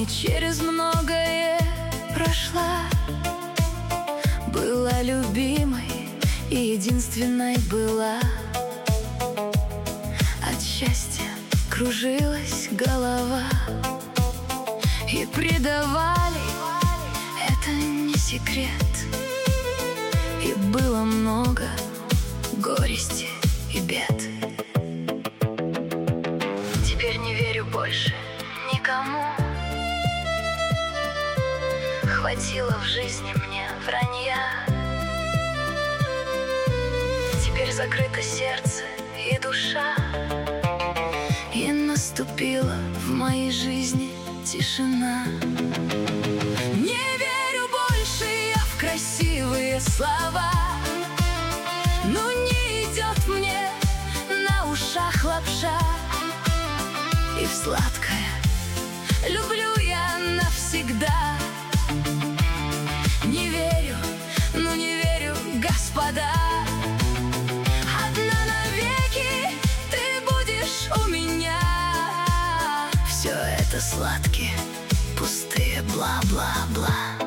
и через многое прошла. Была любимой и единственной была. От счастья кружилась голова, и предавали, это не секрет. И было много горести и бед. Теперь не верю больше никому. Хватило в жизни мне вранья. Теперь закрыто сердце и душа, и наступила в моей жизни тишина. Не верю больше я в красивые слова, но не идет мне на ушах лапша. И в сладкое люблю я навсегда. Не верю, ну не верю, господа. Одна навеки ты будешь у меня. Все это сладкие, пустые бла-бла-бла.